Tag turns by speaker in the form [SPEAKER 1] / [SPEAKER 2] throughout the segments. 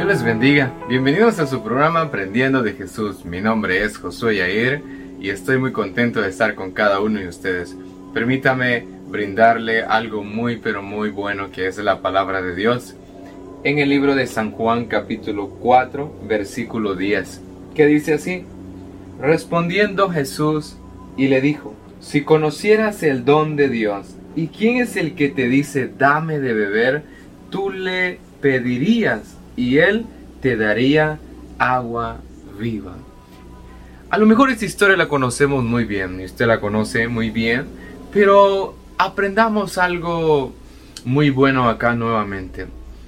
[SPEAKER 1] Dios les bendiga. Bienvenidos a su programa Aprendiendo de Jesús. Mi nombre es Josué Yair y estoy muy contento de estar con cada uno de ustedes. Permítame brindarle algo muy pero muy bueno que es la palabra de Dios en el libro de San Juan capítulo 4 versículo 10, que dice así: respondiendo Jesús y le dijo: si conocieras el don de Dios y quién es el que te dice dame de beber, tú le pedirías y él te daría agua viva. A lo mejor esta historia la conocemos muy bien y usted la conoce muy bien, pero aprendamos algo muy bueno acá nuevamente.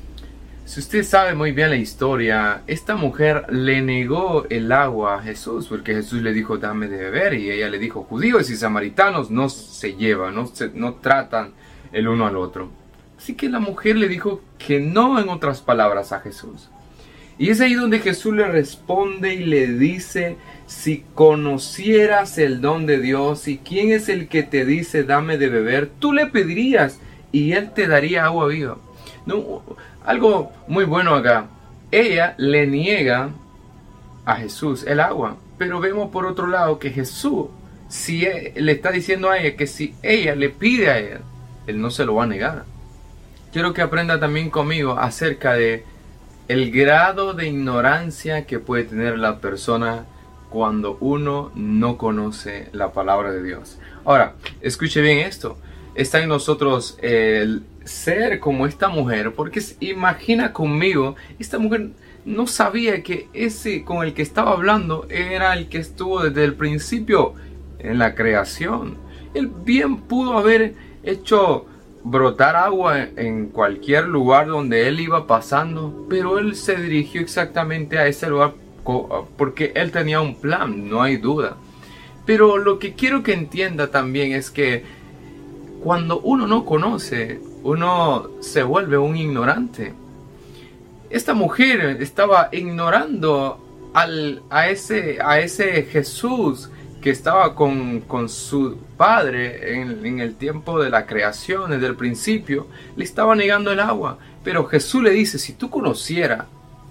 [SPEAKER 1] Si usted sabe muy bien la historia, esta mujer le negó el agua a Jesús porque Jesús le dijo dame de beber y ella le dijo: judíos y samaritanos no se llevan, no tratan el uno al otro. Así que la mujer le dijo que no, en otras palabras, a Jesús. Y es ahí donde Jesús le responde y le dice: si conocieras el don de Dios y quién es el que te dice dame de beber, tú le pedirías y él te daría agua viva. No, algo muy bueno acá. Ella le niega a Jesús el agua, pero vemos por otro lado que Jesús le está diciendo a ella que si ella le pide a él no se lo va a negar. Quiero que aprenda también conmigo acerca de el grado de ignorancia que puede tener la persona cuando uno no conoce la palabra de Dios. Ahora, escuche bien esto. Está en nosotros el ser como esta mujer, porque imagina conmigo, esta mujer no sabía que ese con el que estaba hablando era el que estuvo desde el principio en la creación. Él bien pudo haber hecho brotar agua en cualquier lugar donde él iba pasando, pero él se dirigió exactamente a ese lugar porque él tenía un plan, no hay duda. Pero lo que quiero que entienda también es que cuando uno no conoce, uno se vuelve un ignorante. Esta mujer estaba ignorando a ese Jesús que estaba con su padre en el tiempo de la creación, desde el principio. Le estaba negando el agua, pero Jesús le dice: si tú conocieras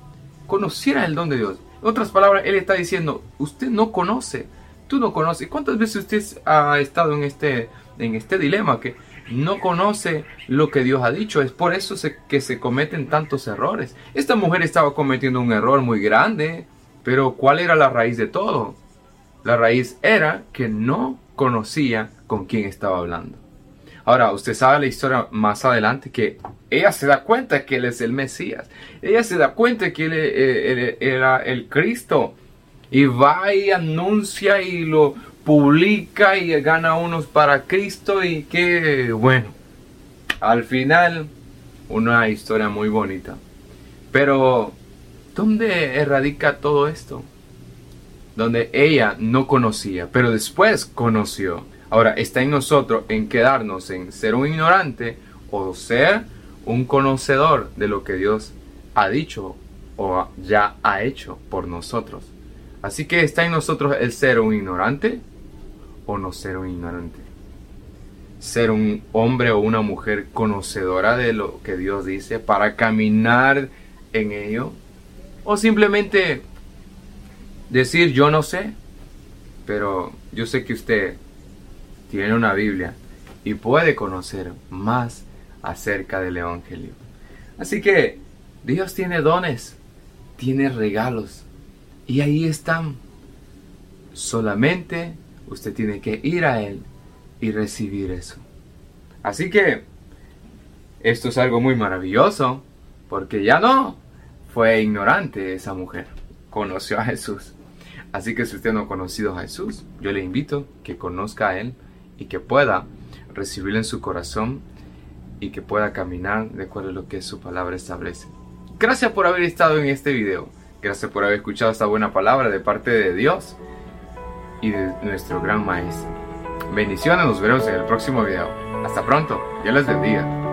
[SPEAKER 1] el don de Dios. En otras palabras, él está diciendo: usted no conoce, tú no conoces. ¿Cuántas veces usted ha estado en este dilema que no conoce lo que Dios ha dicho? Es por eso que se cometen tantos errores. Esta mujer estaba cometiendo un error muy grande, pero ¿cuál era la raíz de todo? La raíz era que no conocía con quién estaba hablando. Ahora, usted sabe la historia más adelante, que ella se da cuenta que él es el Mesías. Ella se da cuenta que él era el Cristo. Y va y anuncia y lo publica y gana unos para Cristo. Y qué bueno. Al final, una historia muy bonita. Pero, ¿dónde radica todo esto? Donde ella no conocía, pero después conoció. Ahora, está en nosotros en quedarnos en ser un ignorante o ser un conocedor de lo que Dios ha dicho o ya ha hecho por nosotros. Así que está en nosotros el ser un ignorante o no ser un ignorante. Ser un hombre o una mujer conocedora de lo que Dios dice para caminar en ello. O simplemente decir yo no sé, pero yo sé que usted tiene una Biblia y puede conocer más acerca del Evangelio. Así que Dios tiene dones, tiene regalos y ahí están. Solamente usted tiene que ir a Él y recibir eso. Así que esto es algo muy maravilloso, porque ya no fue ignorante esa mujer, conoció a Jesús. Así que si usted no ha conocido a Jesús, yo le invito que conozca a Él y que pueda recibirlo en su corazón y que pueda caminar de acuerdo a lo que su palabra establece. Gracias por haber estado en este video. Gracias por haber escuchado esta buena palabra de parte de Dios y de nuestro gran Maestro. Bendiciones, nos veremos en el próximo video. Hasta pronto, Dios les bendiga.